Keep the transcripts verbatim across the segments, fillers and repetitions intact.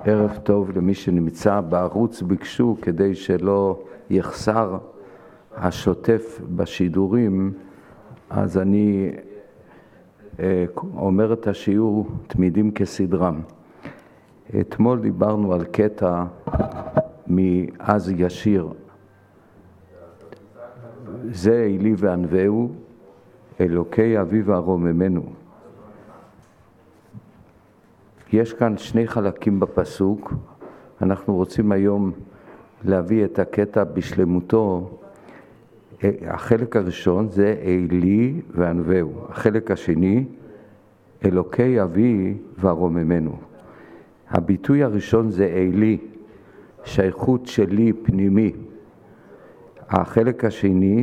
ערב טוב למי שנמצא בערוץ. ביקשו כדי שלא יחסר השוטף בשידורים, אז אני אה, אומר את השיעור תמידים כסדרם. אתמול דיברנו על קטע מאז ישיר, זה אלי וענווהו, אלוקי אביו הרוממנו. יש כאן שני חלקים בפסוק, אנחנו רוצים היום להביא את הקטע בשלמותו. החלק הראשון זה אלי וענווהו, החלק השני אלוקי אבי והרוממנו. הביטוי הראשון זה אלי, שייכות שלי פנימי. החלק השני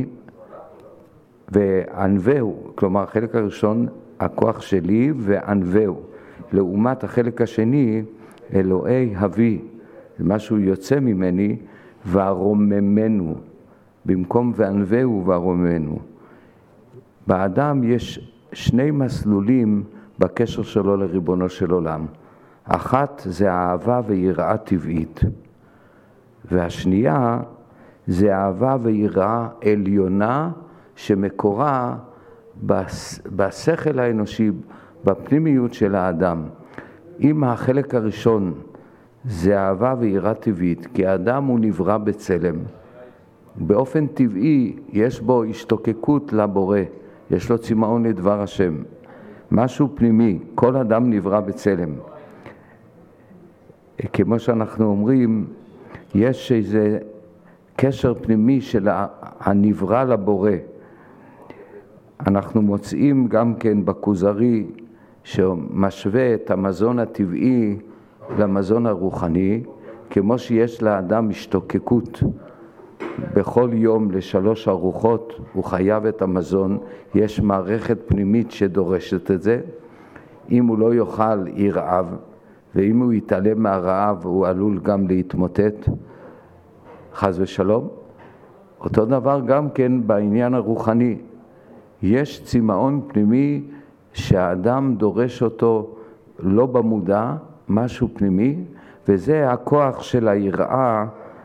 וענווהו, כלומר החלק הראשון הכוח שלי וענווהו, לעומת החלק השני אלוהי אבי, זה משהו יוצא ממני, והרוממנו, במקום וענווהו והרוממנו. באדם יש שני מסלולים בקשר שלו לריבונו של עולם. אחת זה אהבה ויראה טבעית, והשנייה זה אהבה ויראה עליונה שמקורה בשכל האנושי, בפנימיות של האדם. אם החלק הראשון זה אהבה ויראה טבעית, כי האדם הוא נברא בצלם, באופן טבעי יש בו השתוקקות לבורא, יש לו צמאון לדבר השם, משהו פנימי, כל אדם נברא בצלם. כמו שאנחנו אומרים, יש איזה קשר פנימי של הנברא לבורא. אנחנו מוצאים גם כן בכוזרי שמשווה את המזון הטבעי למזון הרוחני, כמו שיש לאדם השתוקקות בכל יום לשלוש ארוחות, הוא חייב את המזון, יש מערכת פנימית שדורשת את זה. אם הוא לא יאכל ירעב, ואם הוא יתעלם מהרעב הוא עלול גם להתמוטט, חס ושלום. אותו דבר גם כן בעניין הרוחני, יש צמאון פנימי שהאדם דורש אותו לא במודע, משהו פנימי, וזה הכוח של היראה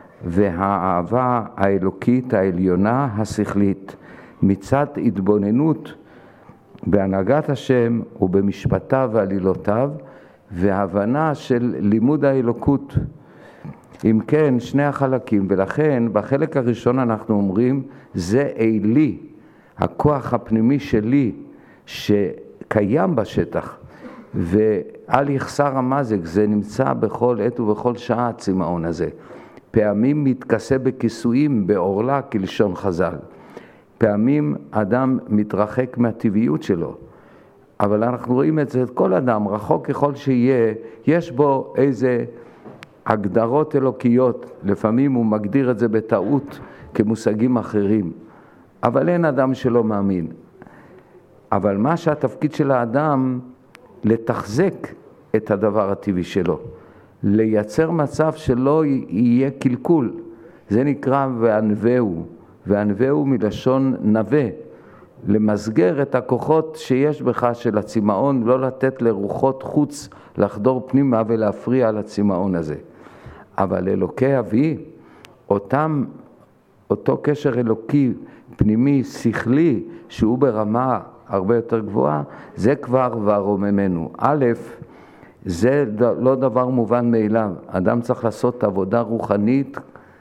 והאהבה האלוקית העליונה השכלית, מצד התבוננות בהנהגת השם ובמשפטיו ועלילותיו, והבנה של לימוד האלוקות. אם כן, שני החלקים, ולכן בחלק הראשון אנחנו אומרים, זה אלי, הכוח הפנימי שלי שקיים בשטח, ועל יחסר המזג, זה נמצא בכל עת ובכל שעה הצמאון הזה. פעמים מתכסה בכיסויים, בעורלה כלשון חז"ל. פעמים אדם מתרחק מהטבעיות שלו, אבל אנחנו רואים את זה, את כל אדם, רחוק ככל שיהיה, יש בו איזה הגדרות אלוקיות, לפעמים הוא מגדיר את זה בטעות כמושגים אחרים, אבל אין אדם שלא מאמין. אבל מה שהתפקיד של האדם, לתחזק את הדבר הטבעי שלו, לייצר מצב שלא יהיה קלקול, זה נקרא וענווהו, וענווהו מלשון נווה, למסגר את הכוחות שיש בך של הצמאון, לא לתת לרוחות חוץ לחדור פנימה ולהפריע לצמאון הזה. אבל אלוקי אבי, אותם, אותו קשר אלוקי פנימי שכלי שהוא ברמה הרבה יותר גבוהה, זה כבר והרוממנו. א', זה לא דבר מובן מאליו. אדם צריך לעשות עבודה רוחנית,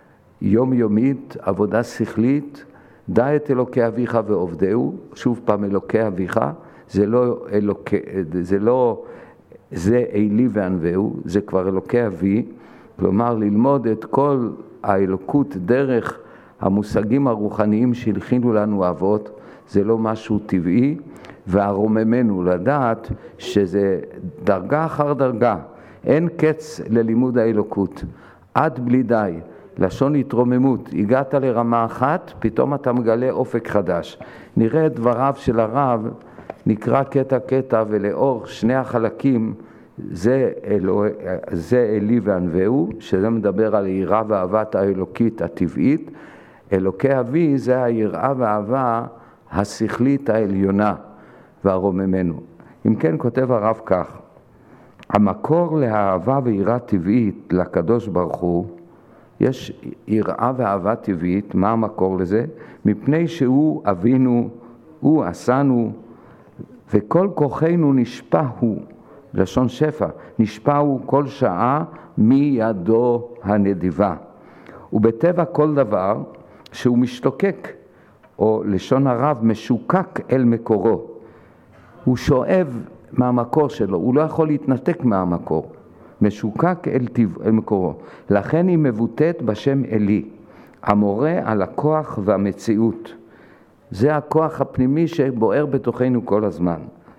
יומיומית, עבודה שכלית, דע את אלוקי אביך ועובדהו, שוב פעם אלוקי אביך, זה לא אלוקי, זה לא, זה אלי וענווהו, זה כבר אלוקי אבי, כלומר ללמוד את כל האלוקות דרך המושגים הרוחניים שהלחינו לנו אבות, זה לא משהו טבעי, והרוממנו לדעת שזה דרגה אחר דרגה, אין קץ ללימוד האלוקות, עד בלי די, לשון התרוממות, הגעת לרמה אחת, פתאום אתה מגלה אופק חדש. נראה את דבריו של הרב, נקרא קטע קטע, ולאור שני החלקים, זה, אלוה, זה אלי וענווהו, שזה מדבר על היראה ואהבת האלוקית הטבעית, אלוקי אבי זה היראה והאהבה השכלית העליונה והרוממנו. אם כן כותב הרב כך, המקור לאהבה ויראה טבעית לקדוש ברוך הוא, יש יראה ואהבה טבעית. מה המקור לזה? מפני שהוא אבינו, הוא עשנו, וכל כוחנו נשפע הוא, לשון שפע, נשפע הוא כל שעה מידו הנדיבה. ובטבע כל דבר שהוא משתוקק, או לשון הרב משוקק אל מקורו. הוא שואב מהמקור שלו, הוא לא יכול להתנתק מהמקור. משוקק אל, טבע, אל מקורו. לכן היא מבוטאת בשם אלי, המורה על הכוח והמציאות. זה הכוח הפנימי שבוער בתוכנו כל הזמן.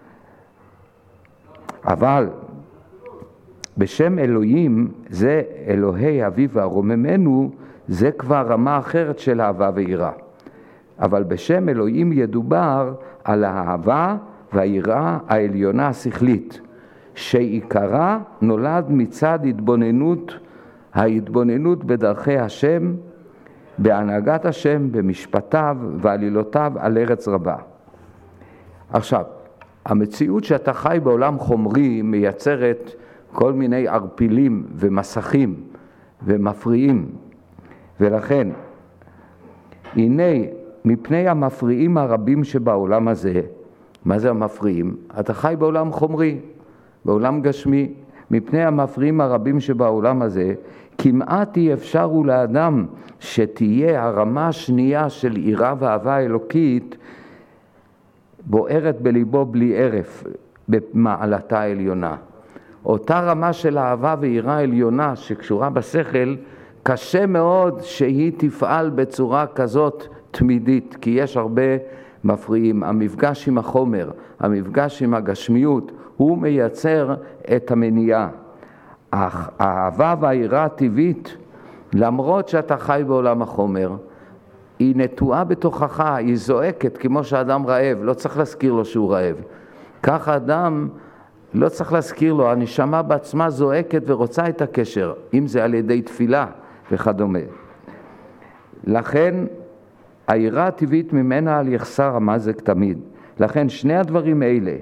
אבל בשם אלוהים, זה אלוהי אביו והרוממנו, זה כבר רמה אחרת של אהבה ויראה. אבל בשם אלוהים ידובר על האהבה והיראה העליונה השכלית, שעיקרה נולד מצד התבוננות, ההתבוננות בדרכי השם, בהנהגת השם, במשפטיו ועלילותיו על ארץ רבה. עכשיו, המציאות שאתה חי בעולם חומרי מייצרת כל מיני ערפילים ומסכים ומפריעים, ולכן הנה מפני המפריעים הרבים שבעולם הזה, מה זה המפריעים? אתה חי בעולם חומרי, בעולם גשמי. מפני המפריעים הרבים שבעולם הזה, כמעט אי אפשר הוא לאדם שתהיה הרמה השנייה של יראה ואהבה אלוקית בוערת בליבו בלי ערף במעלתה העליונה. אותה רמה של אהבה ויראה עליונה שקשורה בשכל, קשה מאוד שהיא תפעל בצורה כזאת תמידית, כי יש הרבה מפריעים. המפגש עם החומר, המפגש עם הגשמיות, הוא מייצר את המניעה. אך האהבה והיראה הטבעית, למרות שאתה חי בעולם החומר, היא נטועה בתוכך, היא זועקת כמו שאדם רעב, לא צריך להזכיר לו שהוא רעב. כך האדם לא צריך להזכיר לו, הנשמה בעצמה זועקת ורוצה את הקשר, אם זה על ידי תפילה וכדומה. לכן היראה הטבעית ממנה על יחסר המזק תמיד. לכן שני הדברים האלה,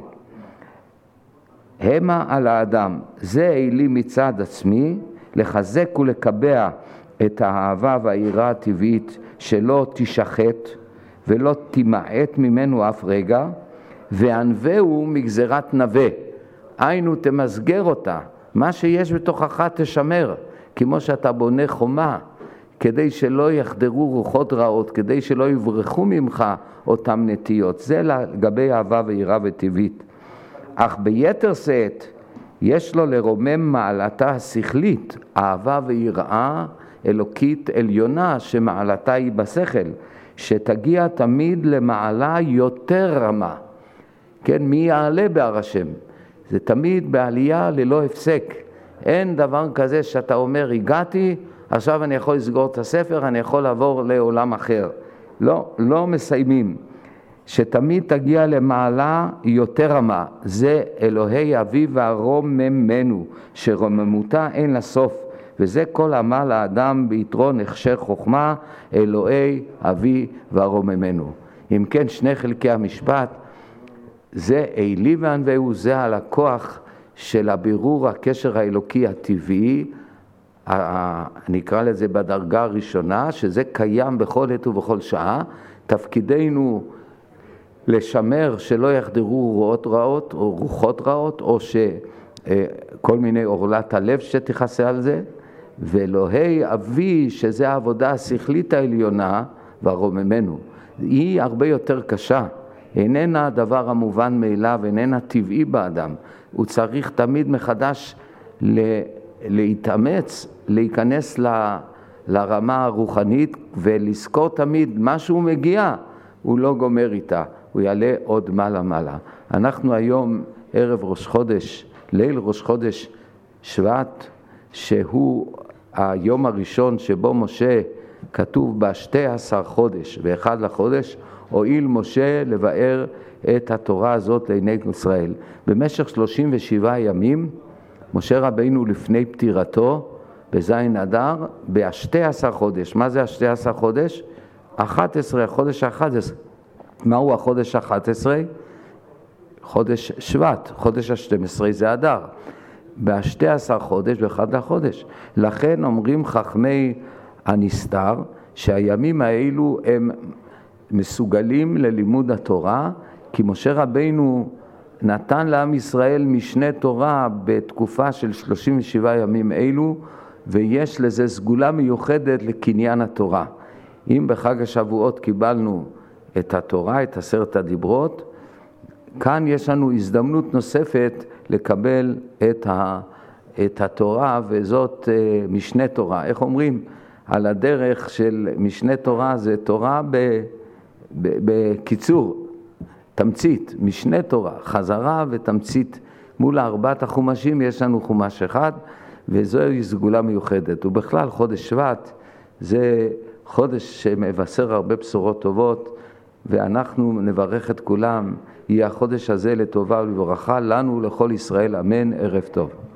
המה על האדם, זה אלי מצד עצמי, לחזק ולקבע את האהבה והיראה הטבעית שלא תשחט ולא תימעט ממנו אף רגע, וענווהו מגזרת נווה, היינו תמסגר אותה, מה שיש בתוכך תשמר, כמו שאתה בונה חומה, כדי שלא יחדרו רוחות רעות, כדי שלא יברחו ממך אותם נטיות. זה לגבי אהבה ויראה וטבעית. אך ביתר שאת יש לו לרומם מעלתה השכלית, אהבה ויראה אלוקית עליונה שמעלתה היא בשכל, שתגיע תמיד למעלה יותר רמה. כן, מי יעלה בהר השם? זה תמיד בעלייה ללא הפסק. אין דבר כזה שאתה אומר, הגעתי, עכשיו אני יכול לסגור את הספר, אני יכול לעבור לעולם אחר. לא, לא מסיימים. שתמיד תגיע למעלה יותר רמה. זה אלוהי אבי והרוממנו, שרוממותה אין לסוף. וזה כל עמל האדם ביתרון הכשר חוכמה, אלוהי אבי והרוממנו. אם כן, שני חלקי המשפט, זה אלי וענווהו, זה על הכוח של הבירור הקשר האלוקי הטבעי, נקרא לזה בדרגה הראשונה, שזה קיים בכל עת ובכל שעה. תפקידנו לשמר שלא יחדרו רוחות רעות או רוחות רעות, או שכל מיני אורלת הלב שתכסה על זה, ואלוהי אבי, שזה העבודה השכלית העליונה, והרוממנו, היא הרבה יותר קשה. איננה הדבר המובן מאליו, איננה טבעי באדם. הוא צריך תמיד מחדש להתאמץ, להיכנס ל, לרמה הרוחנית, ולזכור תמיד מה שהוא מגיע, הוא לא גומר איתה, הוא יעלה עוד מעלה מעלה. אנחנו היום ערב ראש חודש, ליל ראש חודש שבט, שהוא היום הראשון שבו משה כתוב בשתי עשר חודש ואחד לחודש, הועיל משה לבאר את התורה הזאת לעיני ישראל. במשך שלושים ושבעה ימים, משה רבינו לפני פטירתו, בזין אדר, בשתי עשר חודש. מה זה השתי עשר חודש? אחת עשרה, חודש אחת עשרה. מהו החודש אחת עשרה? חודש שבט, חודש ה-שתים עשרה זה אדר. ב-שתי עשר חודש ואחד לחודש. לכן אומרים חכמי הנסתר שהימים האלו הם מסוגלים ללימוד התורה, כי משה רבינו נתן לעם ישראל משנה תורה בתקופה של שלושים ושבעה ימים אלו, ויש לזה סגולה מיוחדת לקניין התורה. אם בחג השבועות קיבלנו את התורה, את עשרת הדיברות, כאן יש לנו הזדמנות נוספת לקבל את, ה, את התורה, וזאת משנה תורה. איך אומרים? על הדרך של משנה תורה זה תורה ב, ב, בקיצור, תמצית, משנה תורה, חזרה ותמצית. מול ארבעת החומשים יש לנו חומש אחד, וזוהי סגולה מיוחדת. ובכלל חודש שבט זה חודש שמבשר הרבה בשורות טובות, ואנחנו נברך את כולם. יהיה החודש הזה לטובה ולברכה לנו ולכל ישראל, אמן. ערב טוב.